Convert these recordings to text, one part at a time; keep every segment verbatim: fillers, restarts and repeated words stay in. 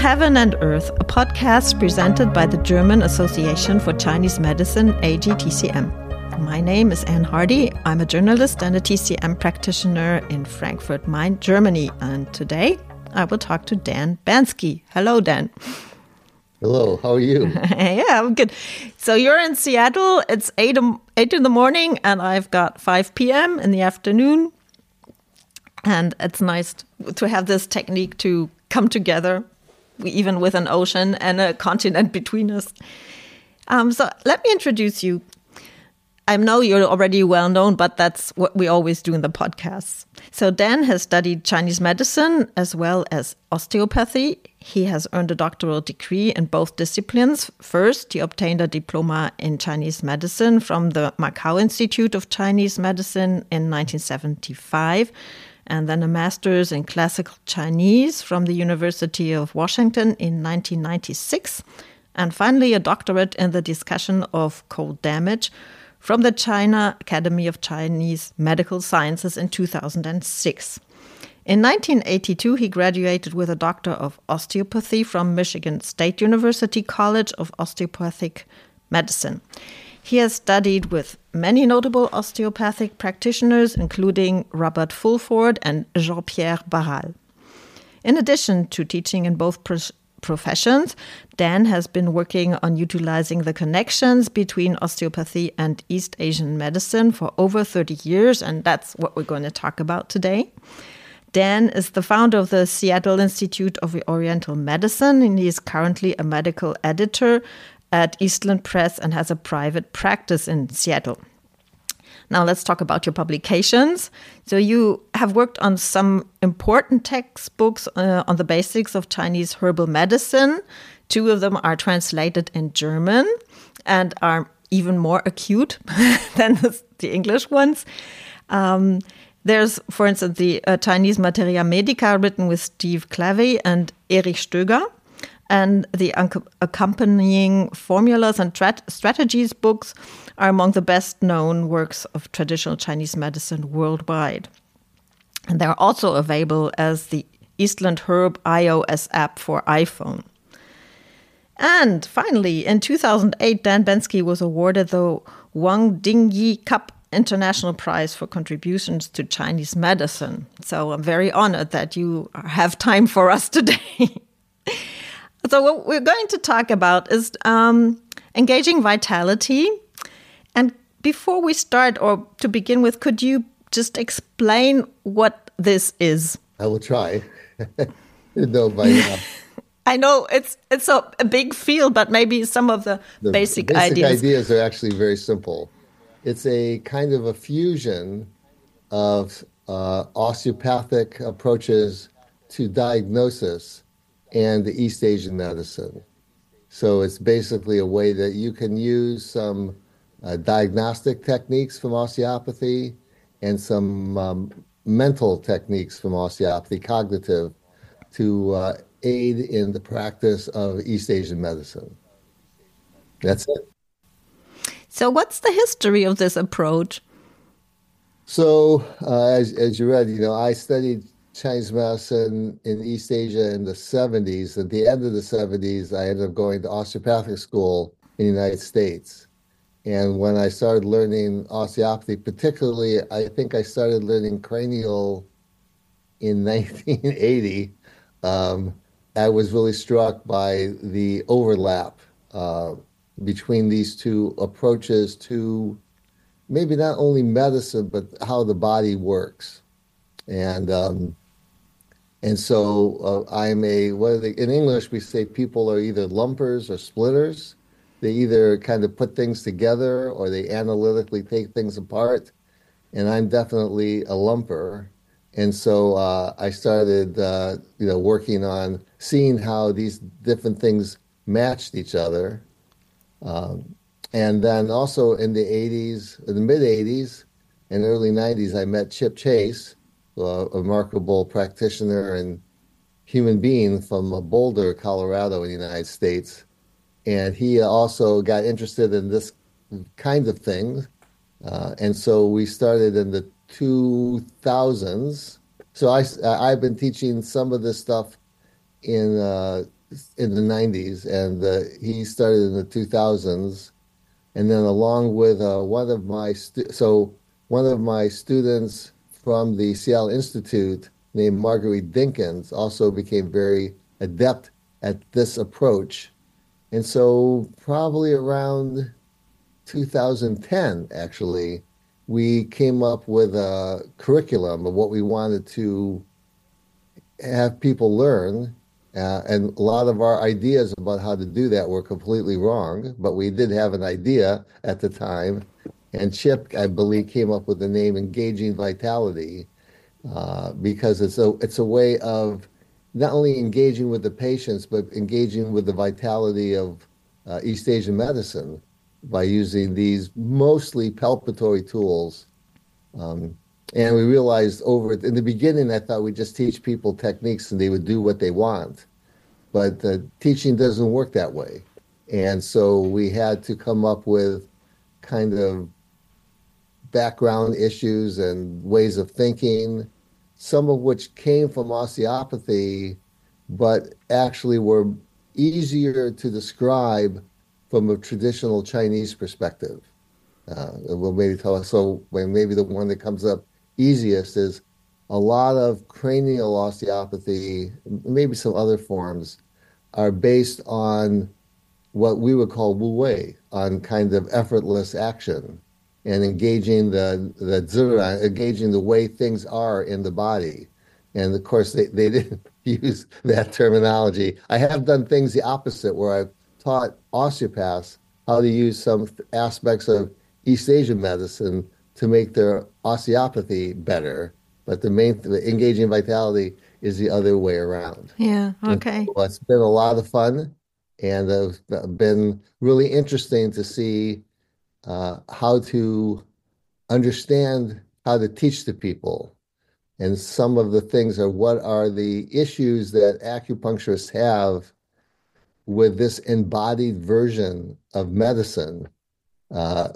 Heaven and Earth, a podcast presented by the German Association for Chinese Medicine, A G T C M. My name is Anne Hardy. I'm a journalist and a T C M practitioner in Frankfurt, Main, Germany. And today I will talk to Dan Banski. Hello, Dan. Hello, how are you? Yeah, I'm good. So you're in Seattle. It's eight, eight in the morning and I've got five p.m. in the afternoon. And it's nice to have this technique to come together, even with an ocean and a continent between us. Um, so let me introduce you. I know you're already well known, but that's what we always do in the podcasts. So Dan has studied Chinese medicine as well as osteopathy. He has earned a doctoral degree in both disciplines. First, he obtained a diploma in Chinese medicine from the Macau Institute of Chinese Medicine in nineteen seventy-five, and then a master's in classical Chinese from the University of Washington in nineteen ninety-six, and finally a doctorate in the discussion of cold damage from the China Academy of Chinese Medical Sciences in two thousand six. In nineteen eighty-two, he graduated with a Doctor of Osteopathy from Michigan State University College of Osteopathic Medicine. He has studied with many notable osteopathic practitioners, including Robert Fulford and Jean-Pierre Barral. In addition to teaching in both pr- professions, Dan has been working on utilizing the connections between osteopathy and East Asian medicine for over thirty years, and that's what we're going to talk about today. Dan is the founder of the Seattle Institute of Oriental Medicine, and he is currently a medical editor at Eastland Press and has a private practice in Seattle. Now let's talk about your publications. So you have worked on some important textbooks uh, on the basics of Chinese herbal medicine. Two of them are translated in German and are even more acute than the, the English ones. Um, there's, for instance, the uh, Chinese Materia Medica written with Steve Clavey and Erich Stöger. And the accompanying formulas and tra- strategies books are among the best-known works of traditional Chinese medicine worldwide. And they're also available as the Eastland Herb iOS app for iPhone. And finally, in two thousand eight, Dan Banski was awarded the Wang Dingyi Cup International Prize for contributions to Chinese medicine. So I'm very honored that you have time for us today. So what we're going to talk about is um, engaging vitality. And before we start, or to begin with, could you just explain what this is? I will try. no, by now. I know it's it's a, a big field, but maybe some of the, the basic, basic ideas. ideas are actually very simple. It's a kind of a fusion of uh, osteopathic approaches to diagnosis and the East Asian medicine. So it's basically a way that you can use some uh, diagnostic techniques from osteopathy and some um, mental techniques from osteopathy, cognitive, to uh, aid in the practice of East Asian medicine. That's it. So what's the history of this approach? So uh, as, as you read, you know, I studied Chinese medicine in East Asia in the seventies. At the end of the seventies, I ended up going to osteopathic school in the United States. And when I started learning osteopathy, particularly, I think I started learning cranial in nineteen eighty. Um, I was really struck by the overlap uh, between these two approaches to maybe not only medicine, but how the body works. And um, And so uh, I'm a, what are they, in English, we say people are either lumpers or splitters. They either kind of put things together or they analytically take things apart. And I'm definitely a lumper. And so uh, I started, uh, you know, working on seeing how these different things matched each other. Um, and then also in the eighties, in the mid eighties and early nineties, I met Chip Chase, a remarkable practitioner and human being from Boulder, Colorado in the United States. And he also got interested in this kind of thing. Uh, and so we started in the two thousands. So I, I've been teaching some of this stuff in uh, in the nineties, and uh, he started in the two thousands. And then along with uh, one of my stu so one of my students from the Seattle Institute named Marguerite Dinkins also became very adept at this approach. And so probably around two thousand ten, actually, we came up with a curriculum of what we wanted to have people learn. Uh, and a lot of our ideas about how to do that were completely wrong, but we did have an idea at the time. And Chip, I believe, came up with the name Engaging Vitality, uh, because it's a it's a way of not only engaging with the patients, but engaging with the vitality of uh, East Asian medicine by using these mostly palpatory tools. Um, and we realized over in the beginning, I thought we'd just teach people techniques and they would do what they want. But uh, teaching doesn't work that way. And so we had to come up with kind of background issues and ways of thinking, some of which came from osteopathy, but actually were easier to describe from a traditional Chinese perspective. Uh, we'll maybe tell us, so maybe the one that comes up easiest is a lot of cranial osteopathy, maybe some other forms, are based on what we would call Wu Wei, on kind of effortless action and engaging the the zira, engaging the way things are in the body. And of course, they, they didn't use that terminology. I have done things the opposite, where I've taught osteopaths how to use some aspects of East Asian medicine to make their osteopathy better. But the main, the engaging vitality is the other way around. Yeah. And Okay. so it's been a lot of fun, and it's been really interesting to see uh, how to understand how to teach the people. And some of the things are, what are the issues that acupuncturists have with this embodied version of medicine, uh,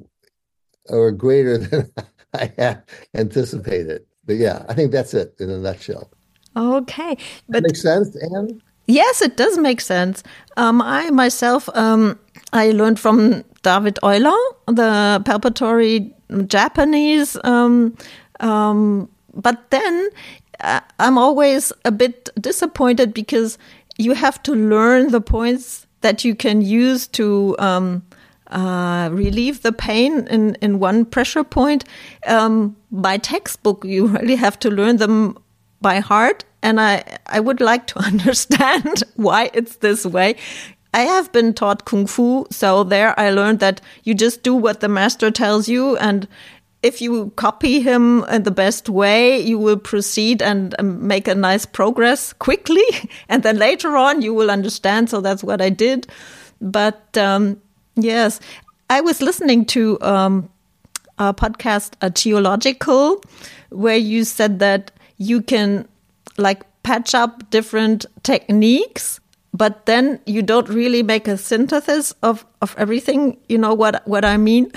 are greater than I had anticipated. But yeah, I think that's it in a nutshell. Okay. That But makes sense, Anne? yes, it does make sense. Um, I myself, um, I learned from David Euler, the palpatory Japanese. Um, um, but then uh, I'm always a bit disappointed because you have to learn the points that you can use to um, uh, relieve the pain in, in one pressure point. Um, by textbook, you really have to learn them by heart. And I, I would like to understand why it's this way. I have been taught Kung Fu, so there I learned that you just do what the master tells you, and if you copy him in the best way, you will proceed and um, make a nice progress quickly, and then later on you will understand. So that's what I did. But um, yes, I was listening to um, a podcast, a Geological, where you said that you can like patch up different techniques, but then you don't really make a synthesis of, of everything. You know what, what I mean?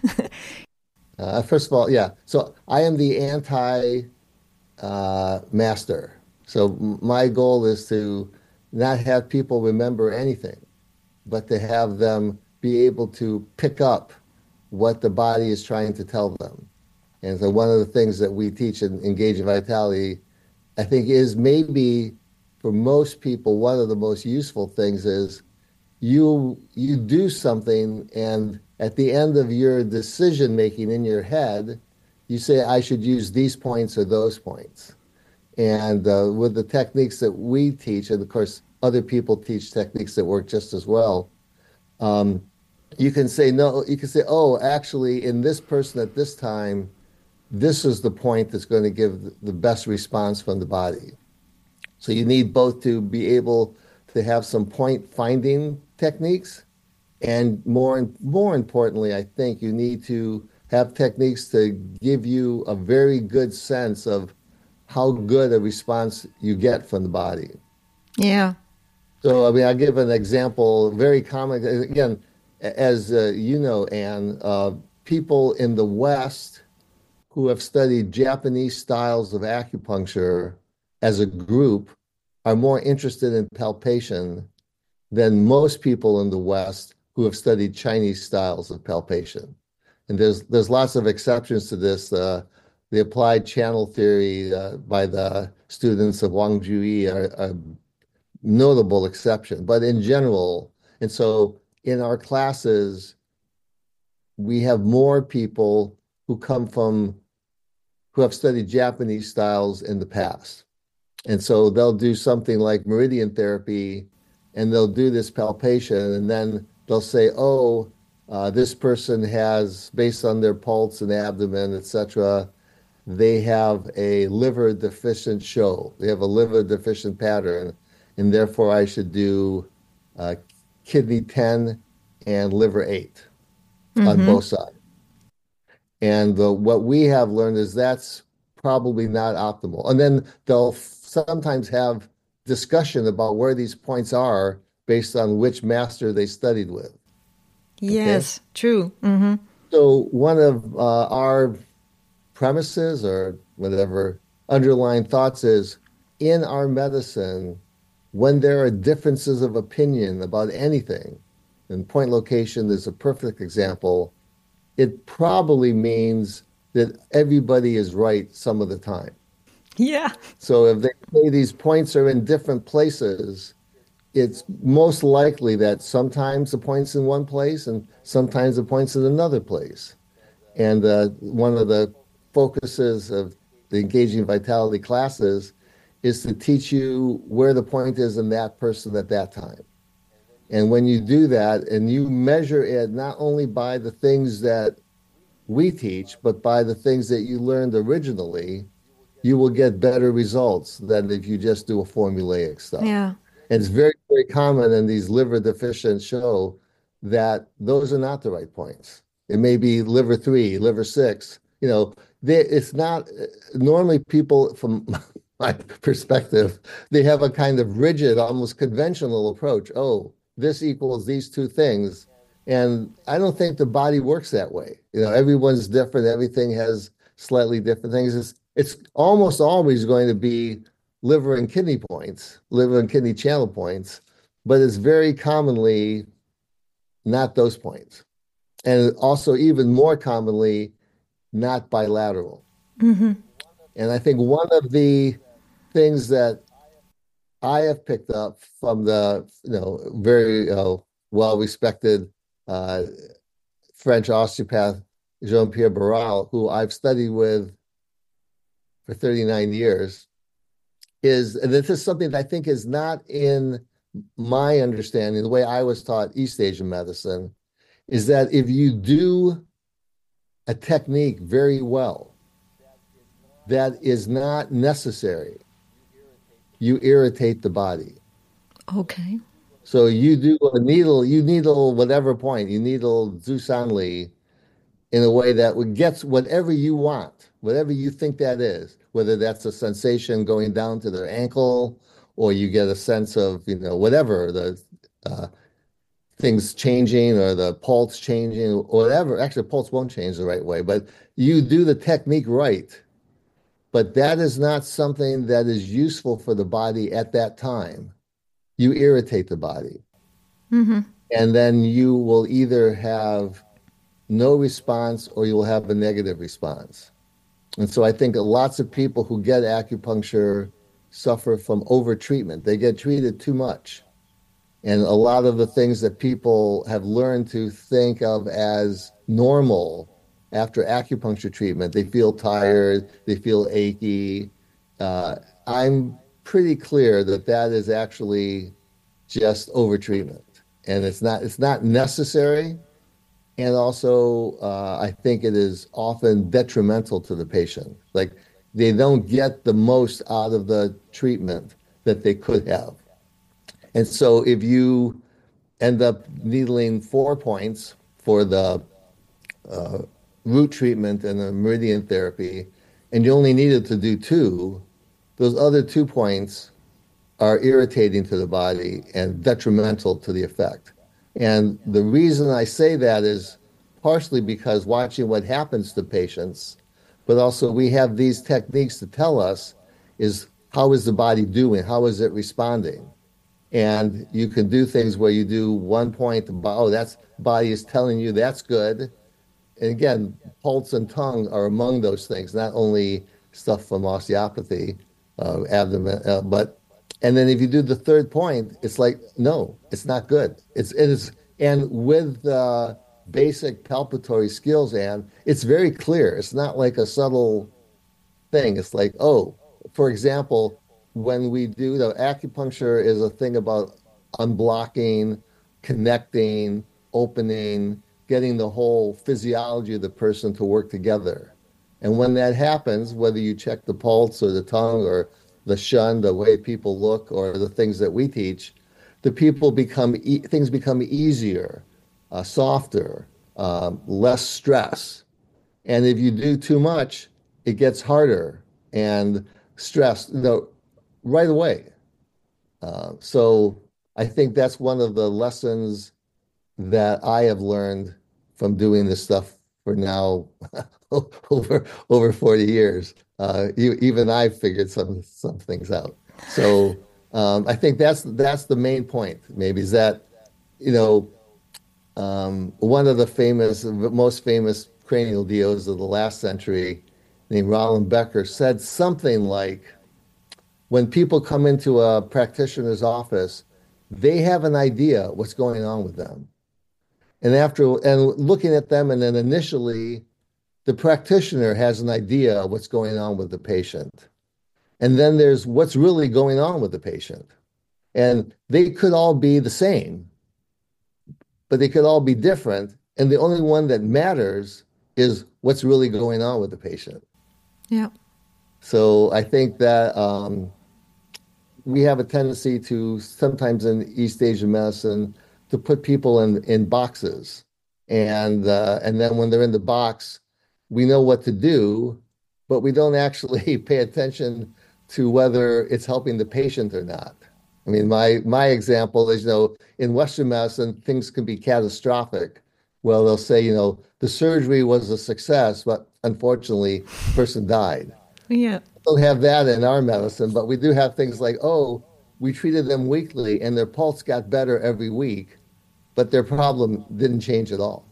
Uh, first of all, yeah. So I am the anti uh, master. So m- my goal is to not have people remember anything, but to have them be able to pick up what the body is trying to tell them. And so one of the things that we teach in Engaging Vitality, I think, is maybe for most people, one of the most useful things is you you do something, and at the end of your decision making in your head, you say, I should use these points or those points. And uh, with the techniques that we teach, and of course, other people teach techniques that work just as well, um, you can say, no, you can say, oh, actually, in this person at this time, this is the point that's going to give the best response from the body. So you need both to be able to have some point finding techniques, and more more importantly, I think you need to have techniques to give you a very good sense of how good a response you get from the body. Yeah. So, I mean, I'll give an example, very common, again, as uh, you know, Anne, uh, people in the West who have studied Japanese styles of acupuncture as a group are more interested in palpation than most people in the West who have studied Chinese styles of palpation. And there's there's lots of exceptions to this. Uh, the applied channel theory uh, by the students of Wang Jui are a notable exception. But in general, and so in our classes, we have more people who come from who have studied Japanese styles in the past. And so they'll do something like meridian therapy and they'll do this palpation and then they'll say, oh, uh, this person has, based on their pulse and abdomen, et cetera, they have a liver deficient show. They have a liver deficient pattern, and therefore I should do uh, kidney ten and liver eight mm-hmm. on both sides. And uh, what we have learned is that's probably not optimal. And then they'll sometimes have discussion about where these points are based on which master they studied with. Yes, okay? True. Mm-hmm. So one of uh, our premises or whatever underlying thoughts is in our medicine, when there are differences of opinion about anything, and point location is a perfect example, it probably means that everybody is right some of the time. Yeah. So if they say these points are in different places, it's most likely that sometimes the point's in one place and sometimes the point's in another place. And uh, one of the focuses of the Engaging Vitality classes is to teach you where the point is in that person at that time. And when you do that and you measure it not only by the things that we teach, but by the things that you learned originally, you will get better results than if you just do a formulaic stuff. Yeah. And it's very, very common in these liver deficient show that those are not the right points. It may be liver three, liver six. You know, they, it's not, normally people, from my perspective, they have a kind of rigid, almost conventional approach. Oh, this equals these two things. And I don't think the body works that way. You know, everyone's different. Everything has slightly different things. It's, it's almost always going to be liver and kidney points, liver and kidney channel points, but it's very commonly not those points. And also even more commonly, not bilateral. Mm-hmm. And I think one of the things that I have picked up from the, you know, very uh, well-respected uh, French osteopath, Jean-Pierre Barral, who I've studied with for thirty-nine years, is, and this is something that I think is not in my understanding, the way I was taught East Asian medicine, is that if you do a technique very well, that is not necessary, you irritate the body. Okay. So you do a needle, you needle whatever point, you needle Zusanli in a way that gets whatever you want, whatever you think that is, whether that's a sensation going down to their ankle, or you get a sense of, you know, whatever, the uh, things changing or the pulse changing, or whatever. Actually, the pulse won't change the right way, but you do the technique right. But that is not something that is useful for the body at that time. You irritate the body. Mm-hmm. And then you will either have no response or you will have a negative response. And so I think that lots of people who get acupuncture suffer from over-treatment. They get treated too much. And a lot of the things that people have learned to think of as normal after acupuncture treatment, they feel tired, they feel achy. Uh, I'm pretty clear that that is actually just over-treatment. And it's not, it's not necessary. And also, uh, I think it is often detrimental to the patient. Like, they don't get the most out of the treatment that they could have. And so if you end up needling four points for the uh, root treatment and the meridian therapy, and you only needed to do two, those other two points are irritating to the body and detrimental to the effect. And the reason I say that is partially because watching what happens to patients, but also we have these techniques to tell us is how is the body doing? How is it responding? And you can do things where you do one point, oh, that's body is telling you that's good. And again, pulse and tongue are among those things, not only stuff from osteopathy, uh, abdomen, uh, but and then if you do the third point, it's like, no, it's not good. It's it is, and with uh, basic palpatory skills, and it's very clear. It's not like a subtle thing. It's like, oh, for example, when we do the acupuncture is a thing about unblocking, connecting, opening, getting the whole physiology of the person to work together. And when that happens, whether you check the pulse or the tongue or the shun, the way people look, or the things that we teach, the people become e things become easier, uh, softer, um, less stress. And if you do too much, it gets harder and stress, you know, right away. Uh, so I think that's one of the lessons that I have learned from doing this stuff for now over over forty years. Uh, you, even I've figured some some things out. So um, I think that's that's the main point. Maybe is that you know um, one of the famous, most famous cranial D Os of the last century, named Roland Becker, said something like, when people come into a practitioner's office, they have an idea what's going on with them. And after and looking at them, and then initially, the practitioner has an idea of what's going on with the patient. And then there's what's really going on with the patient. And they could all be the same, but they could all be different. And the only one that matters is what's really going on with the patient. Yeah. So I think that um, we have a tendency to sometimes in East Asian medicine to put people in in boxes, and uh, and then when they're in the box, we know what to do, but we don't actually pay attention to whether it's helping the patient or not. I mean, my my example is, you know, in Western medicine, things can be catastrophic. Well, they'll say, you know, the surgery was a success, but unfortunately, the person died. Yeah. We don't have that in our medicine, but we do have things like, oh, we treated them weekly and their pulse got better every week, but their problem didn't change at all.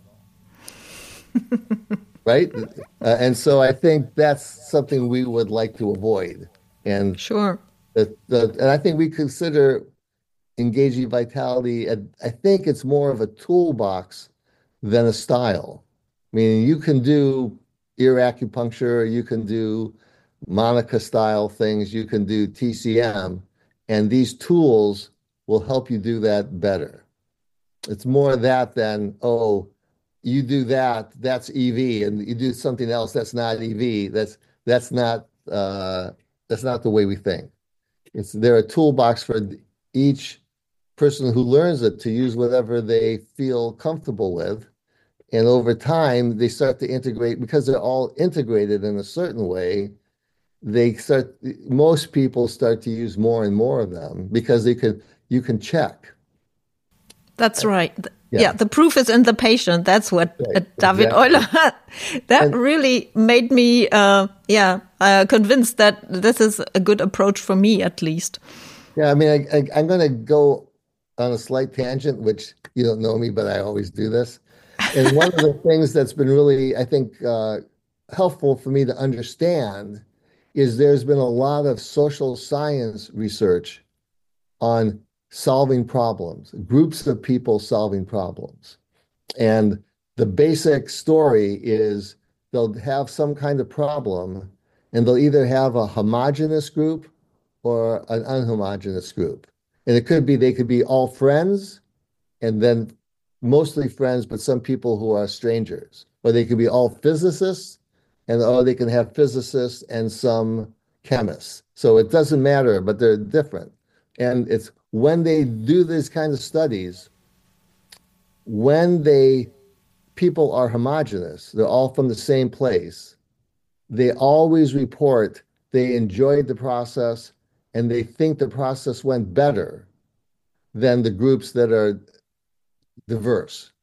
Right? Uh, and so I think that's something we would like to avoid. And Sure. the, the and I think we consider engaging vitality, and I think it's more of a toolbox than a style. I mean, you can do ear acupuncture, you can do Monica style things, you can do T C M, and these tools will help you do that better. It's more that than, oh, you do that, that's E V, and you do something else that's not E V. That's that's not uh, that's not the way we think. It's there a toolbox for each person who learns it to use whatever they feel comfortable with. And over time, they start to integrate because they're all integrated in a certain way. They start, most people start to use more and more of them because they could, you can check. That's right. Yeah. Yeah, the proof is in the patient. That's what Right. uh, David Exactly. Euler had. That And really made me, uh, yeah, uh, convinced that this is a good approach for me, at least. yeah, I mean, I, I, I'm going to go on a slight tangent, which you don't know me, but I always do this. And one of the things that's been really, I think, uh, helpful for me to understand is there's been a lot of social science research on solving problems, groups of people solving problems. And the basic story is they'll have some kind of problem, and they'll either have a homogeneous group or an unhomogeneous group. And it could be, they could be all friends and then mostly friends, but some people who are strangers. Or they could be all physicists, and or they can have physicists and some chemists. So it doesn't matter, but they're different. And it's when they do these kinds of studies, when they people are homogenous, they're all from the same place, they always report they enjoyed the process and they think the process went better than the groups that are diverse.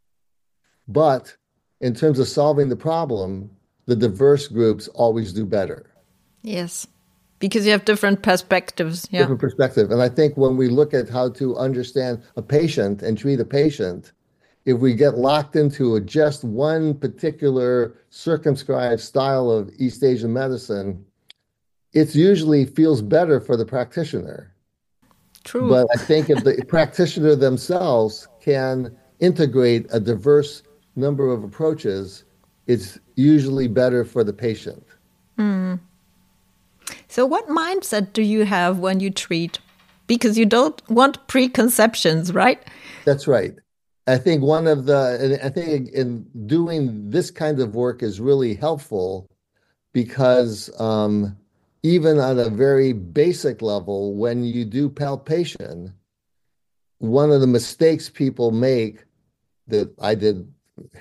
But in terms of solving the problem, the diverse groups always do better. Yes. Because you have different perspectives. Yeah. different perspective. And I think when we look at how to understand a patient and treat a patient, if we get locked into a, just one particular circumscribed style of East Asian medicine, it usually feels better for the practitioner. True. But I think if the practitioner themselves can integrate a diverse number of approaches, it's usually better for the patient. Mm. So what mindset do you have when you treat? Because you don't want preconceptions, right? That's right. I think one of the, and I think in doing this kind of work is really helpful because um, even on a very basic level, when you do palpation, one of the mistakes people make that I did,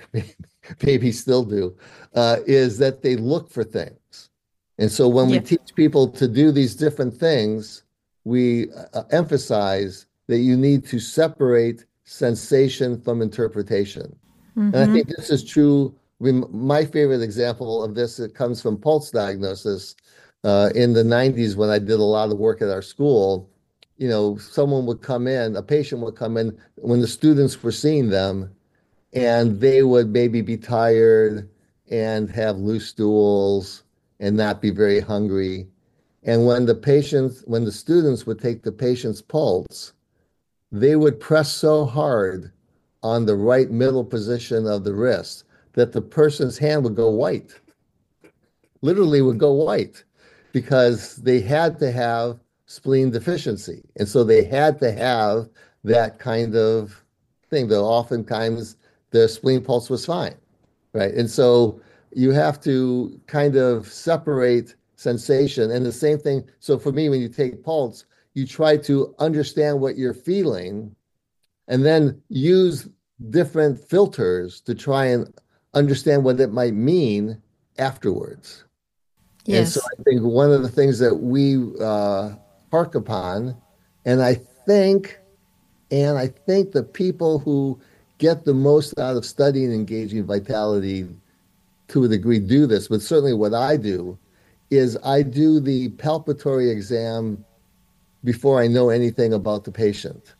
maybe still do, uh, is that they look for things. And so when we Yeah. teach people to do these different things, we uh, emphasize that you need to separate sensation from interpretation. And I Mm-hmm. think this is true. I mean, my favorite example of this, it comes from pulse diagnosis. Uh, in the nineties, when I did a lot of work at our school, you know, someone would come in, a patient would come in when the students were seeing them, and they would maybe be tired and have loose stools and not be very hungry. And when the patients, when the students would take the patient's pulse, they would press so hard on the right middle position of the wrist that the person's hand would go white, literally would go white, because they had to have spleen deficiency. And so they had to have that kind of thing, though oftentimes the spleen pulse was fine, right? And so you have to kind of separate sensation. And the same thing, so for me, when you take pulse, you try to understand what you're feeling and then use different filters to try and understand what it might mean afterwards. And so Yes. I think one of the things that we uh, hark upon, and I think, and I think the people who get the most out of studying engaging vitality to a degree do this, but certainly what I do is I do the palpatory exam before I know anything about the patient.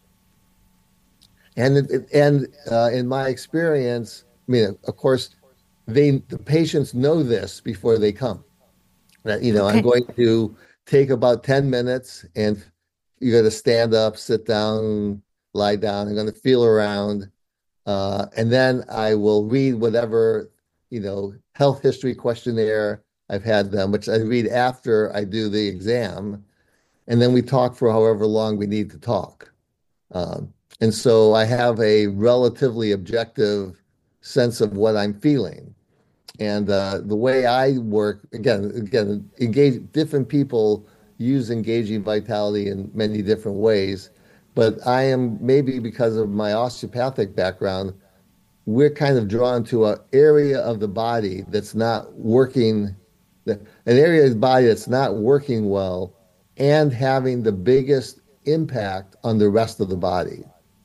And it, and uh, in my experience, I mean, of course, they the patients know this before they come. That, you know, I'm Okay. going to take about ten minutes and you got to stand up, sit down, lie down. I'm going to feel around. Uh, and then I will read whatever, you know, health history questionnaire I've had them, which I read after I do the exam. And then we talk for however long we need to talk. Um, and so I have a relatively objective sense of what I'm feeling. And uh, the way I work, again, again, engage different people use engaging vitality in many different ways. But I am maybe because of my osteopathic background, we're kind of drawn to an area of the body that's not working, an area of the body that's not working well and having the biggest impact on the rest of the body,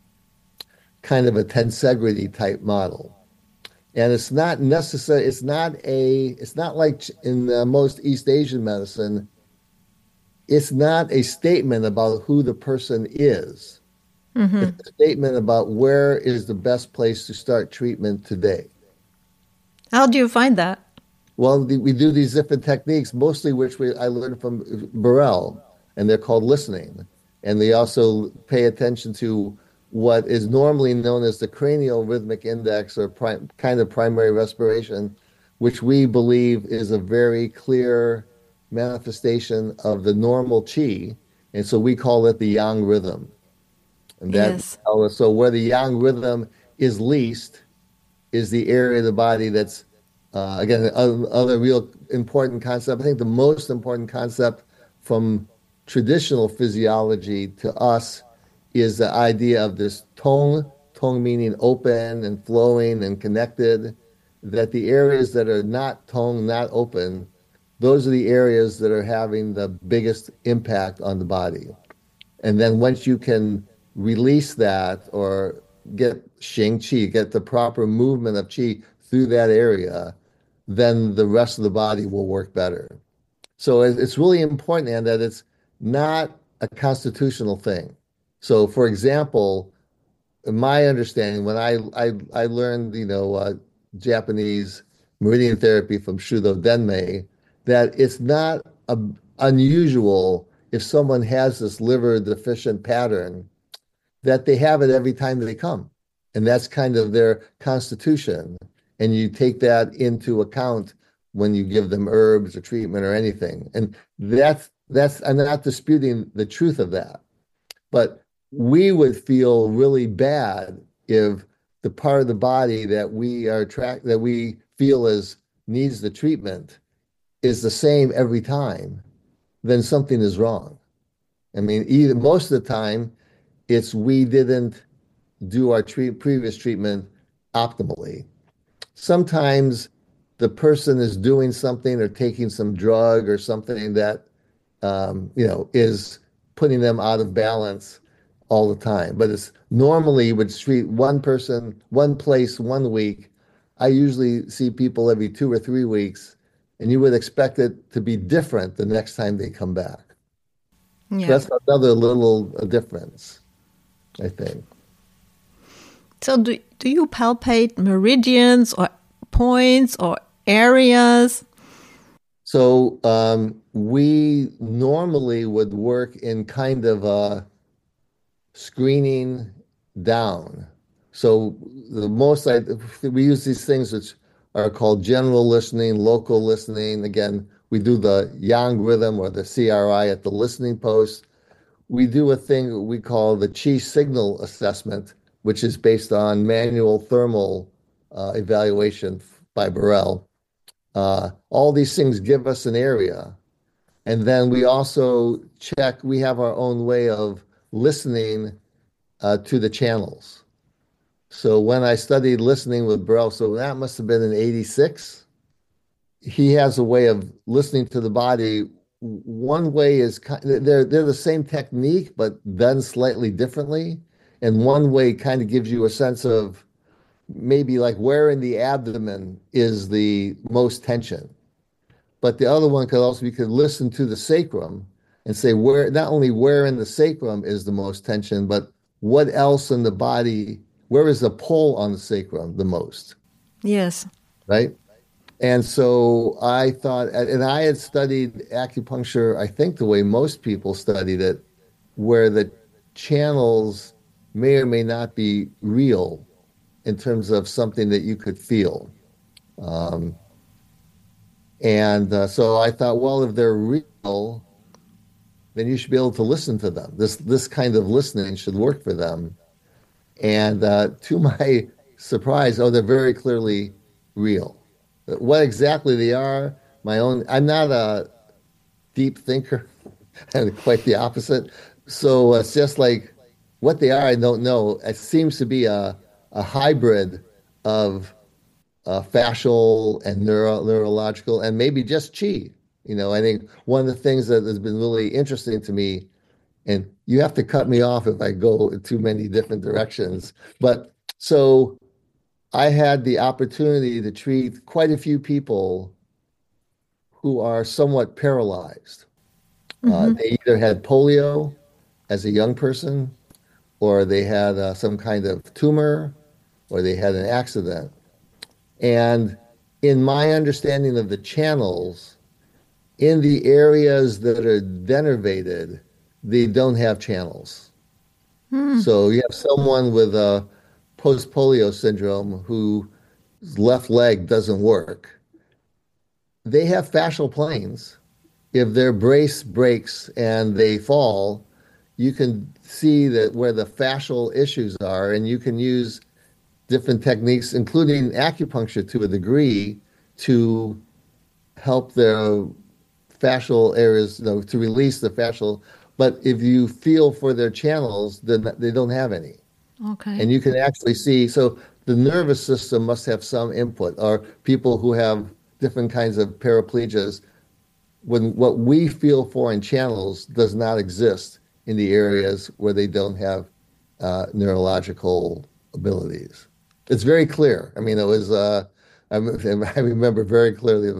kind of a tensegrity type model. And it's not necessary, it's not a, it's not like in uh, most East Asian medicine, it's not a statement about who the person is. Mm-hmm. It's a statement about where is the best place to start treatment today. How do you find that? Well, the, we do these different techniques, mostly which we, I learned from Burrell, and they're called listening. And they also pay attention to what is normally known as the cranial rhythmic index or pri- kind of primary respiration, which we believe is a very clear manifestation of the normal qi. And so we call it the yang rhythm. And that, Yes. so where the yang rhythm is least is the area of the body that's, uh, again, other, other real important concept. I think the most important concept from traditional physiology to us is the idea of this tong, tong meaning open and flowing and connected, that the areas that are not tong, not open, those are the areas that are having the biggest impact on the body. And then once you can release that or get Xing Qi, get the proper movement of Qi through that area, then the rest of the body will work better. So it- it's really important, and that it's not a constitutional thing. So, for example, in my understanding, when I I, I learned, you know, uh, Japanese meridian therapy from Shudo Denmei, that it's not a, unusual if someone has this liver deficient pattern that they have it every time they come. And that's kind of their constitution. And you take that into account when you give them herbs or treatment or anything. And that's that's I'm not disputing the truth of that. But we would feel really bad if the part of the body that we are track that we feel as needs the treatment is the same every time, then something is wrong. I mean, either most of the time it's we didn't do our treat, previous treatment optimally. Sometimes the person is doing something or taking some drug or something that um, you know is putting them out of balance all the time. But it's normally you would treat one person, one place, one week. I usually see people every two or three weeks, and you would expect it to be different the next time they come back. So Yeah. that's another little difference, I think. So do, do you palpate meridians or points or areas? So um, we normally would work in kind of a screening down. So the most I we use these things which are called general listening, local listening. Again, we do the Yang rhythm or the C R I at the listening post. We do a thing we call the Chi signal assessment, which is based on manual thermal uh, evaluation by Burrell. Uh, all these things give us an area. And then we also check, we have our own way of listening uh, to the channels. So when I studied listening with Burrell, so that must have been in eighty-six, he has a way of listening to the body. One way is they're they're the same technique, but done slightly differently. And one way kind of gives you a sense of maybe like where in the abdomen is the most tension. But the other one could also, you could listen to the sacrum and say where, not only where in the sacrum is the most tension, but what else in the body, where is the pull on the sacrum the most, Yes. right? And so I thought, and I had studied acupuncture, I think the way most people studied it, where the channels may or may not be real in terms of something that you could feel. Um, and uh, so I thought, well, if they're real, then you should be able to listen to them. This this kind of listening should work for them. And uh, to my surprise, oh, they're very clearly real. What exactly they are, my own, I'm not a deep thinker, and quite the opposite. So it's just like what they are, I don't know. It seems to be a, a hybrid of uh, fascial and neuro, neurological, and maybe just chi. You know, I think one of the things that has been really interesting to me, and you have to cut me off if I go in too many different directions, but so I had the opportunity to treat quite a few people who are somewhat paralyzed. Uh, Mm-hmm. they either had polio as a young person, or they had uh, some kind of tumor, or they had an accident. And in my understanding of the channels, in the areas that are denervated, they don't have channels. Mm. So you have someone with a post-polio syndrome whose left leg doesn't work. They have fascial planes. If their brace breaks and they fall, you can see that where the fascial issues are, and you can use different techniques, including acupuncture to a degree, to help their fascial areas, you know, to release the fascial. But if you feel for their channels, then they don't have any. Okay. And you can actually see, so the nervous system must have some input, or people who have different kinds of paraplegias, when what we feel for in channels does not exist in the areas where they don't have uh, neurological abilities. It's very clear. I mean, it was, uh, I, I remember very clearly, it was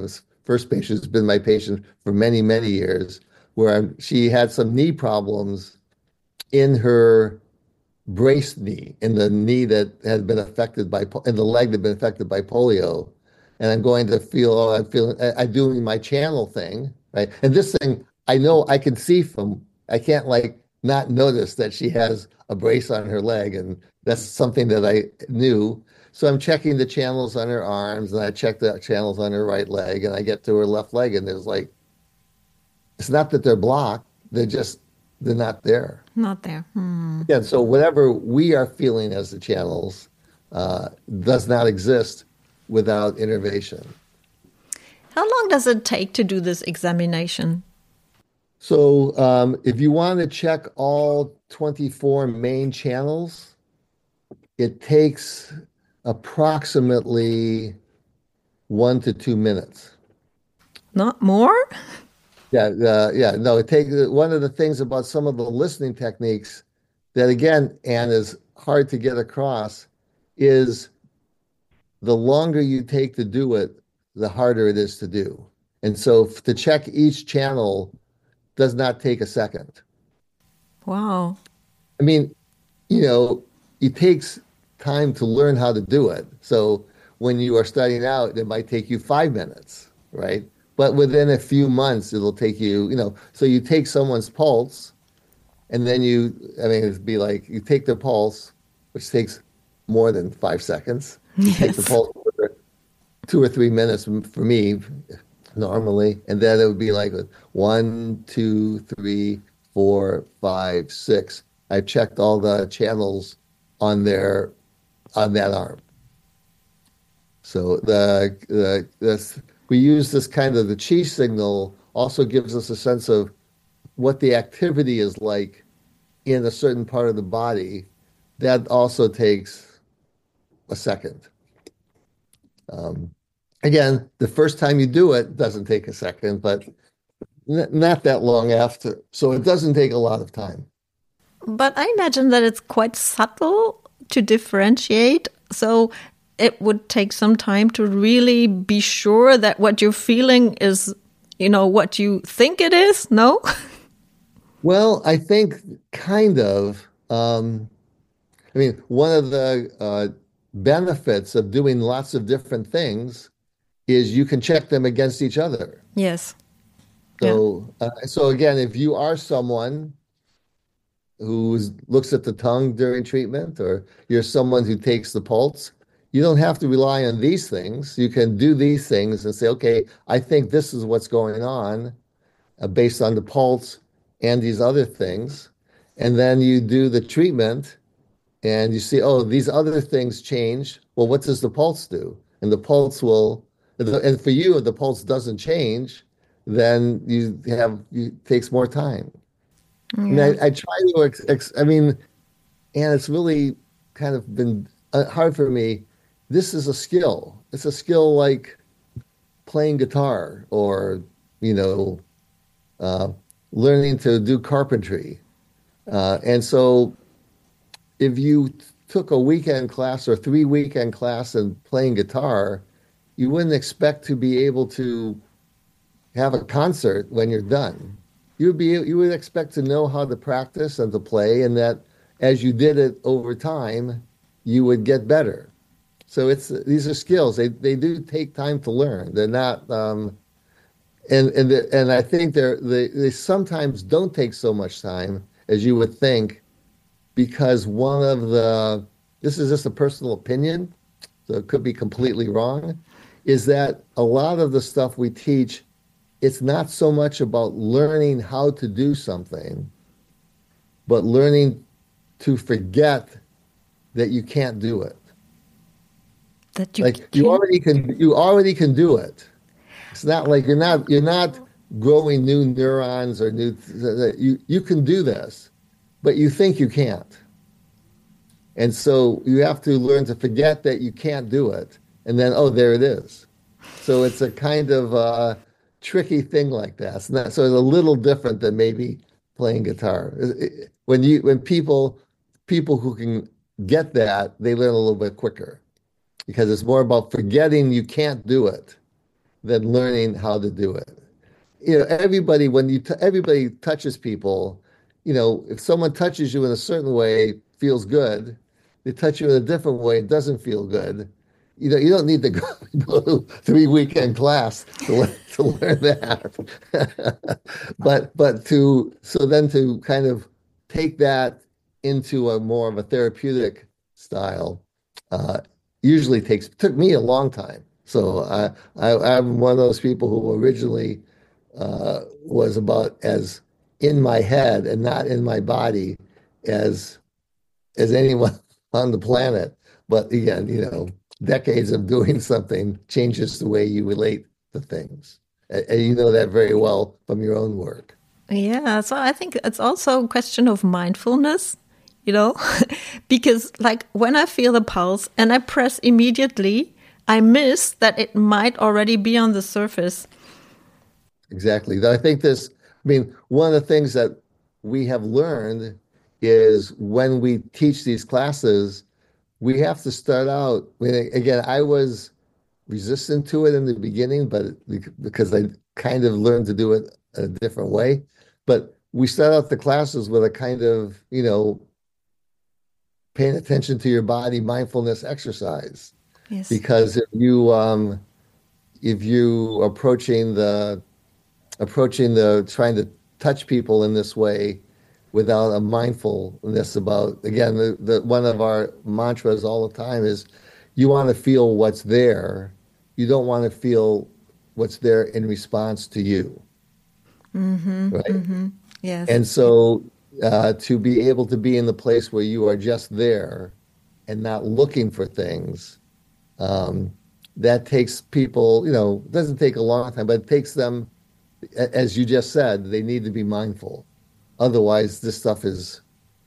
first patient has been my patient for many, many years, where I'm, she had some knee problems in her braced knee, in the knee that had been affected by, in the leg that had been affected by polio. And I'm going to feel, oh, I'm feeling, I, I'm doing my channel thing, right? And this thing, I know I can see from, I can't like not notice that she has a brace on her leg. And that's something that I knew. So I'm checking the channels on her arms and I check the channels on her right leg and I get to her left leg and there's like, it's not that they're blocked, they're just, they're not there. Not there. Hmm. Yeah, so whatever we are feeling as the channels uh, does not exist without innervation. How long does it take to do this examination? So um, if you want to check all twenty-four main channels, it takes approximately one to two minutes. Not more? Yeah, uh, yeah, no, it takes one of the things about some of the listening techniques that again, Anne, is hard to get across is the longer you take to do it, the harder it is to do. And so to check each channel does not take a second. Wow. I mean, you know, it takes time to learn how to do it. So when you are starting out, it might take you five minutes, right? But within a few months, it'll take you, you know, so you take someone's pulse and then you, I mean, it'd be like you take their pulse, which takes more than five seconds. You Yes. take the pulse for two or three minutes for me normally. And then it would be like one, two, three, four, five, six. I checked all the channels on their on that arm. So the the this we use this kind of the chi signal also gives us a sense of what the activity is like in a certain part of the body. That also takes a second. Um, again, the first time you do it doesn't take a second, but n- not that long after. So it doesn't take a lot of time. But I imagine that it's quite subtle to differentiate. So it would take some time to really be sure that what you're feeling is, you know, what you think it is. No? Well, I think kind of. Um, I mean, one of the uh, benefits of doing lots of different things is you can check them against each other. Yes. Yeah. So, uh, so again, if you are someone who looks at the tongue during treatment, or you're someone who takes the pulse, you don't have to rely on these things. You can do these things and say, okay, I think this is what's going on uh, based on the pulse and these other things. And then you do the treatment and you see, oh, these other things change. Well, what does the pulse do? And the pulse will, and for you, if the pulse doesn't change, then you have, it takes more time. I mean, Yeah. I, I try to, ex, ex, I mean, and it's really kind of been uh, hard for me. This is a skill. It's a skill like playing guitar or, you know, uh, learning to do carpentry. Uh, and so if you took a weekend class or three weekend class in playing guitar, you wouldn't expect to be able to have a concert when you're done. You would be you would expect to know how to practice and to play, and that as you did it over time, you would get better. So it's these are skills. They they do take time to learn. They're not um, and and the, and I think they're they they sometimes don't take so much time as you would think, because one of the this is just a personal opinion, so it could be completely wrong, is that a lot of the stuff we teach, it's not so much about learning how to do something, but learning to forget that you can't do it. That you Like can. you already can, you already can do it. It's not like you're not you're not growing new neurons or new. You you can do this, but you think you can't, and so you have to learn to forget that you can't do it, and then oh, there it is. So it's a kind of uh, tricky thing like that. It's not, so it's a little different than maybe playing guitar. When you when people people who can get that, they learn a little bit quicker because it's more about forgetting you can't do it than learning how to do it. You know, everybody, when you, t everybody touches people, you know, if someone touches you in a certain way, it feels good. They touch you in a different way, it doesn't feel good. You know, you don't need to go, go to three weekend class to, learn- to learn that. But, but to, so then to kind of take that into a more of a therapeutic style, uh, usually takes, took me a long time. So I, I, I'm one of those people who originally uh, was about as in my head and not in my body as as anyone on the planet. But again, you know, decades of doing something changes the way you relate to things. And, and you know that very well from your own work. Yeah, so I think it's also a question of mindfulness, you know, because like when I feel the pulse and I press immediately, I miss that it might already be on the surface. Exactly. I think this, I mean, one of the things that we have learned is when we teach these classes, we have to start out. I mean, again, I was resistant to it in the beginning, but because I kind of learned to do it a different way. But we start out the classes with a kind of, you know, paying attention to your body mindfulness exercise. Yes. Because if you um if you approaching the approaching the trying to touch people in this way without a mindfulness about, again, the, the one of our mantras all the time is you want to feel what's there. You don't want to feel what's there in response to you. Mm-hmm, Right. mm-hmm. Yes. And so uh, to be able to be in the place where you are just there and not looking for things, um, that takes people, you know, it doesn't take a long time, but it takes them, as you just said, they need to be mindful. Otherwise, this stuff is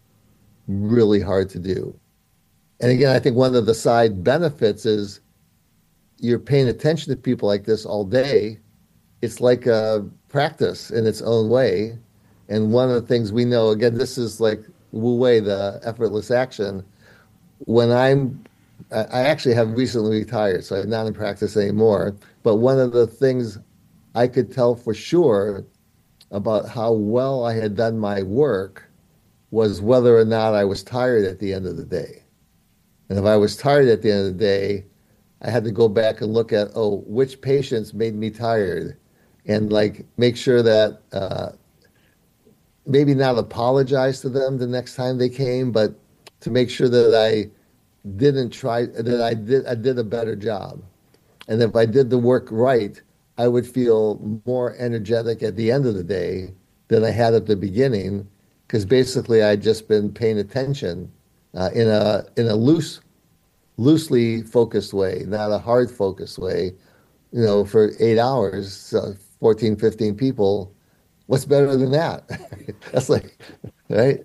really hard to do. And again, I think one of the side benefits is you're paying attention to people like this all day. It's like a practice in its own way. And one of the things we know, again, this is like Wu Wei, the effortless action. When I'm, I actually have recently retired, so I'm not in practice anymore. But one of the things I could tell for sure about how well I had done my work was whether or not I was tired at the end of the day. And if I was tired at the end of the day, I had to go back and look at, oh, which patients made me tired, and like make sure that uh, maybe not apologize to them the next time they came, but to make sure that I didn't try, that I did, I did a better job. And if I did the work right, I would feel more energetic at the end of the day than I had at the beginning, because basically I'd just been paying attention uh, in a in a loose, loosely focused way, not a hard focused way. You know, for eight hours, so fourteen, fifteen people, what's better than that? That's like, right?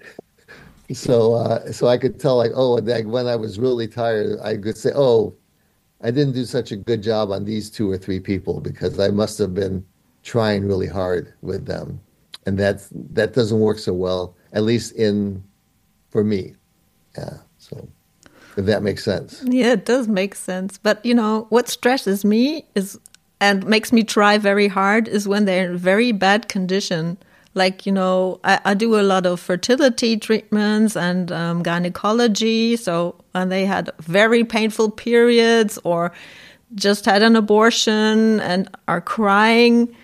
So, uh, so I could tell, like, oh, like when I was really tired, I could say, oh, I didn't do such a good job on these two or three people because I must have been trying really hard with them. And that's, that doesn't work so well, at least in, for me. Yeah. So if that makes sense. Yeah, it does make sense. But, you know, what stresses me is, and makes me try very hard, is when they're in very bad condition. Like, you know, I, I do a lot of fertility treatments and um, gynecology. So when they had very painful periods or just had an abortion and are crying,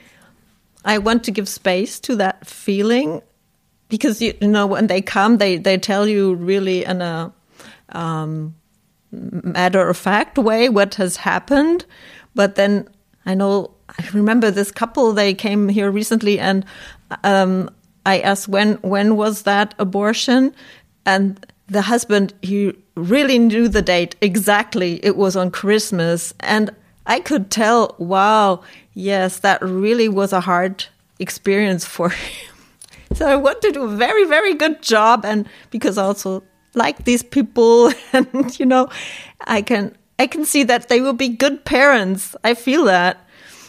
I want to give space to that feeling, because, you, you know, when they come, they, they tell you really in a um, matter-of-fact way what has happened. But then I know, I remember this couple, they came here recently, and um, I asked when when was that abortion, and the husband, he really knew the date exactly. It was on Christmas, and I could tell, wow, yes, that really was a hard experience for him. So I want to do a very, very good job, and because I also like these people, and you know, I can I can see that they will be good parents. I feel that.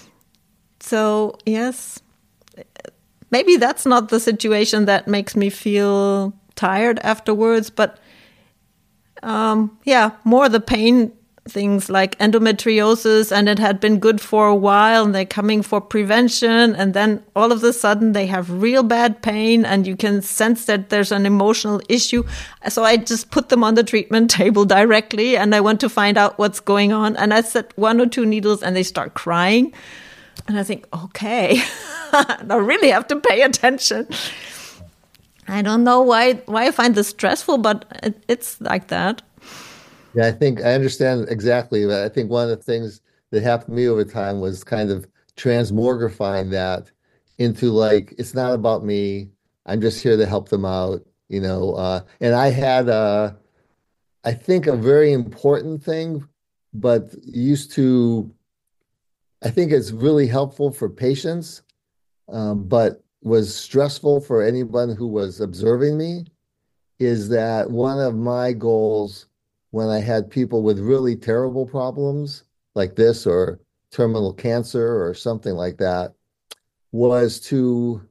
So yes, maybe that's not the situation that makes me feel tired afterwards, but um, yeah, more the pain things like endometriosis, and it had been good for a while, and they're coming for prevention, and then all of a sudden they have real bad pain, and you can sense that there's an emotional issue. So I just put them on the treatment table directly, and I went to find out what's going on, and I set one or two needles, and they start crying, and I think, okay, I really have to pay attention. I don't know why why I find this stressful, but it, it's like that. Yeah, I think I understand exactly. But I think one of the things that happened to me over time was kind of transmogrifying that into like, it's not about me. I'm just here to help them out, you know. Uh, and I had, uh, I think, a very important thing, but used to, I think it's really helpful for patients, um, but was stressful for anyone who was observing me, is that one of my goals when I had people with really terrible problems like this or terminal cancer or something like that was to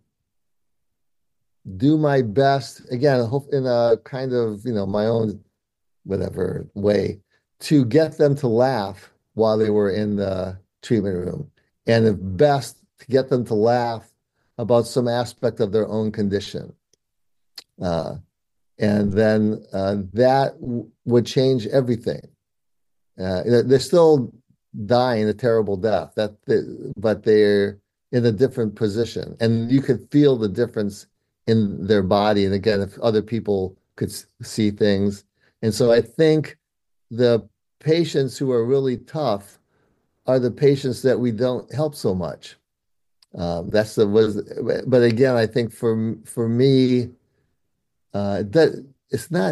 do my best, again, in a kind of, you know, my own whatever way, to get them to laugh while they were in the treatment room. And if best, to get them to laugh about some aspect of their own condition. Uh, and then uh, that w- would change everything. Uh, they're still dying a terrible death, that, but they're in a different position. And you could feel the difference in their body. And again, if other people could see things. And so I think the patients who are really tough are the patients that we don't help so much. Um, that's the was, but again, I think for for me, uh, that it's not.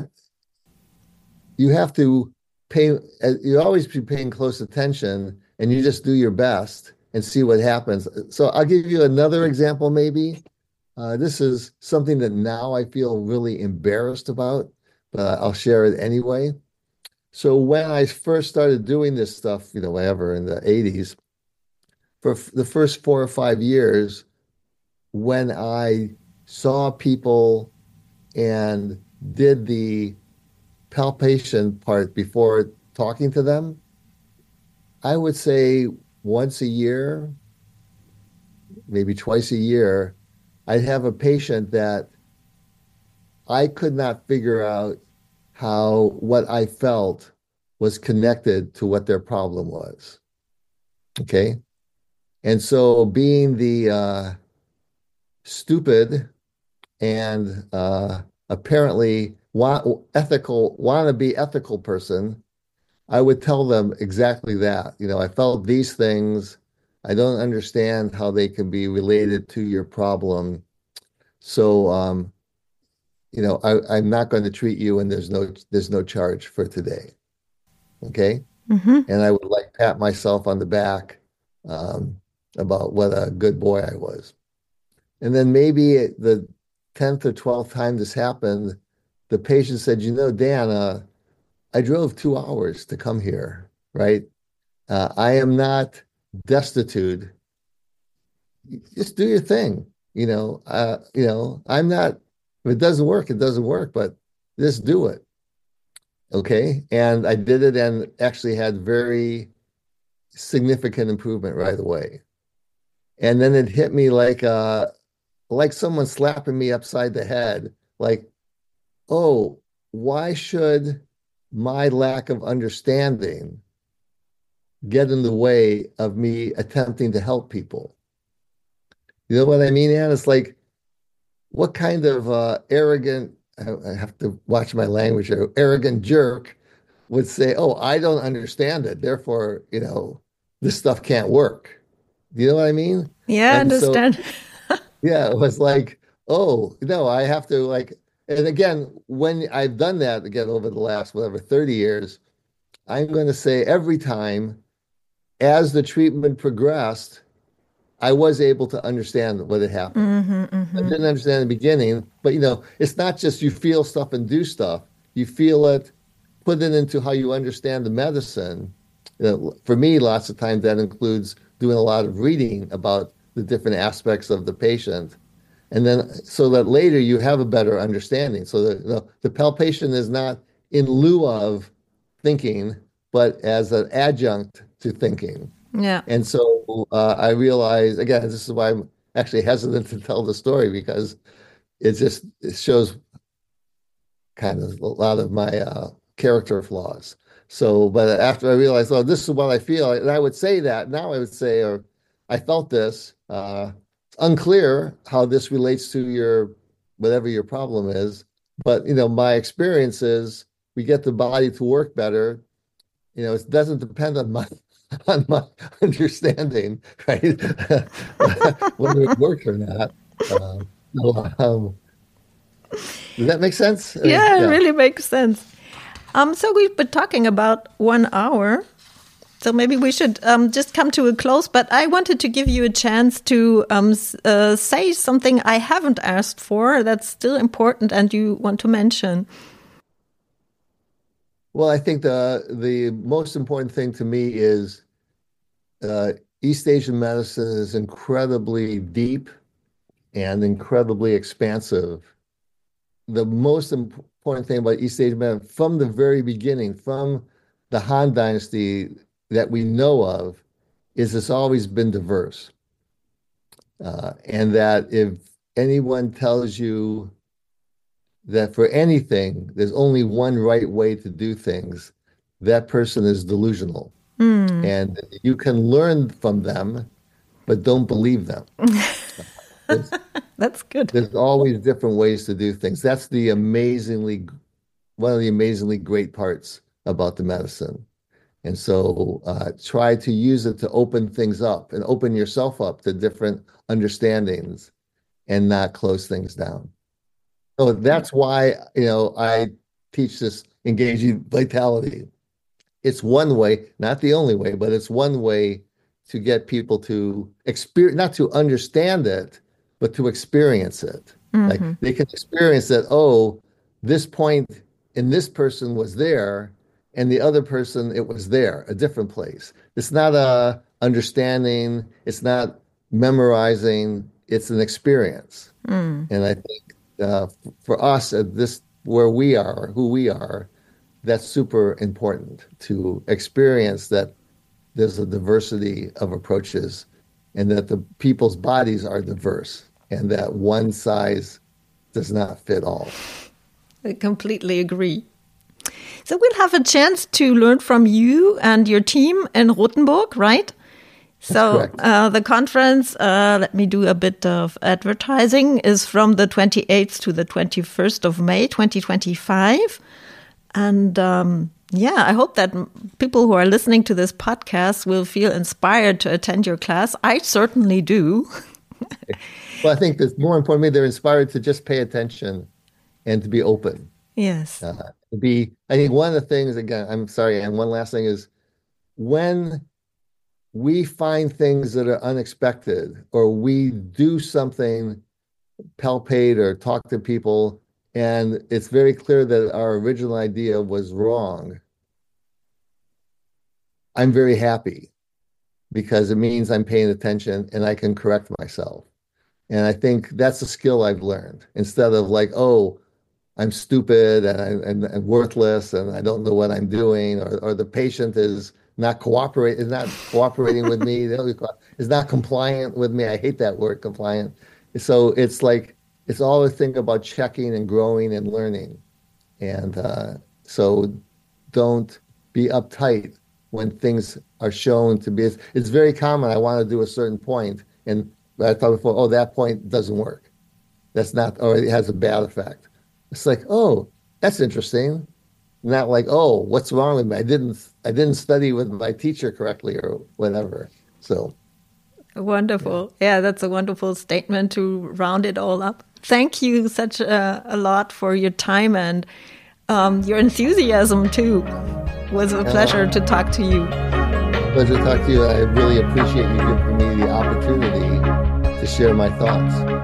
You have to pay. You always be paying close attention, and you just do your best and see what happens. So I'll give you another example. Maybe uh, this is something that now I feel really embarrassed about, but I'll share it anyway. So when I first started doing this stuff, you know, whatever in the eighties. For the first four or five years, when I saw people and did the palpation part before talking to them, I would say once a year, maybe twice a year, I'd have a patient that I could not figure out how what I felt was connected to what their problem was. Okay. And so being the uh, stupid and uh, apparently wa- ethical, wannabe ethical person, I would tell them exactly that. You know, I felt these things. I don't understand how they can be related to your problem. So, um, you know, I, I'm not going to treat you, and there's no there's no charge for today. Okay. Mm-hmm. And I would like pat myself on the back um, about what a good boy I was. And then maybe the tenth or twelfth time this happened, the patient said, you know, Dan, uh, I drove two hours to come here, right? Uh, I am not destitute. Just do your thing. You know, uh, you know, I'm not, if it doesn't work, it doesn't work, but just do it. Okay. And I did it and actually had very significant improvement right away. And then it hit me like uh like someone slapping me upside the head, like, oh, why should my lack of understanding get in the way of me attempting to help people? You know what I mean, Ann? It's like, what kind of uh, arrogant, I have to watch my language here, arrogant jerk would say, oh, I don't understand it. Therefore, you know, this stuff can't work. Do you know what I mean? Yeah, I And so, understand. yeah, it was like, oh, no, I have to like, and again, when I've done that again over the last, whatever, thirty years, I'm going to say every time as the treatment progressed, I was able to understand what had happened. Mm-hmm, I mm-hmm. didn't understand in the beginning, but you know, it's not just you feel stuff and do stuff. You feel it, put it into how you understand the medicine. You know, for me, lots of times that includes doing a lot of reading about the different aspects of the patient. And then so that later you have a better understanding. So that you know, the palpation is not in lieu of thinking, but as an adjunct to thinking. Yeah. And so uh, I realized, again, this is why I'm actually hesitant to tell the story, because it just it shows kind of a lot of my uh, character flaws. So, but after I realized, oh, this is what I feel, and I would say that, now I would say, or I felt this, uh, it's unclear how this relates to your, whatever your problem is. But, you know, my experience is we get the body to work better. You know, it doesn't depend on my on my understanding, right? Whether it works or not. Uh, so, um, does that make sense? Yeah, I mean, it really makes sense. Um, so we've been talking about one hour. So maybe we should um, just come to a close. But I wanted to give you a chance to um, uh, say something I haven't asked for that's still important and you want to mention. Well, I think the the most important thing to me is uh, East Asian medicine is incredibly deep and incredibly expansive. The most important thing about East Asian medicine from the very beginning, from the Han Dynasty that we know of, is it's always been diverse. Uh, and that if anyone tells you that for anything, there's only one right way to do things, that person is delusional. Mm. And you can learn from them, but don't believe them. That's good. There's always different ways to do things. That's the amazingly, one of the amazingly great parts about the medicine. And so uh, try to use it to open things up and open yourself up to different understandings and not close things down. So that's why, you know, I teach this engaging vitality. It's one way, not the only way, but it's one way to get people to experience, not to understand it, but to experience it. Mm-hmm. Like they can experience that, oh, this point in this person was there, and the other person, it was there, a different place. It's not a understanding, it's not memorizing, it's an experience. Mm. And I think uh, for us at this, where we are, who we are, that's super important to experience that there's a diversity of approaches and that the people's bodies are diverse and that one size does not fit all. I completely agree. So we'll have a chance to learn from you and your team in Rothenburg, right? So uh, the conference, uh, let me do a bit of advertising, is from the twenty-eighth to the twenty-first of May, twenty twenty-five. And um, yeah, I hope that people who are listening to this podcast will feel inspired to attend your class. I certainly do. Well, I think that's more importantly, they're inspired to just pay attention and to be open. Yes. Uh, to be, I think one of the things, again, I'm sorry, and one last thing is when we find things that are unexpected or we do something, palpate or talk to people, and it's very clear that our original idea was wrong, I'm very happy because it means I'm paying attention and I can correct myself. And I think that's a skill I've learned. Instead of like, oh, I'm stupid and, I, and, and worthless and I don't know what I'm doing, or, or the patient is not cooperate is not cooperating with me, is not compliant with me. I hate that word, compliant. So it's like, it's all a thing about checking and growing and learning. And uh, so don't be uptight when things are shown to be, it's, it's very common. I want to do a certain point, and I thought before, oh, that point doesn't work. That's not, or it has a bad effect. It's like, oh, that's interesting. Not like, oh, what's wrong with me? I didn't, I didn't study with my teacher correctly or whatever. So. Wonderful. Yeah, yeah, that's a wonderful statement to round it all up. Thank you such a, a lot for your time and um, your enthusiasm too. It was a pleasure uh, to talk to you. Pleasure to talk to you. I really appreciate you giving me the opportunity to share my thoughts.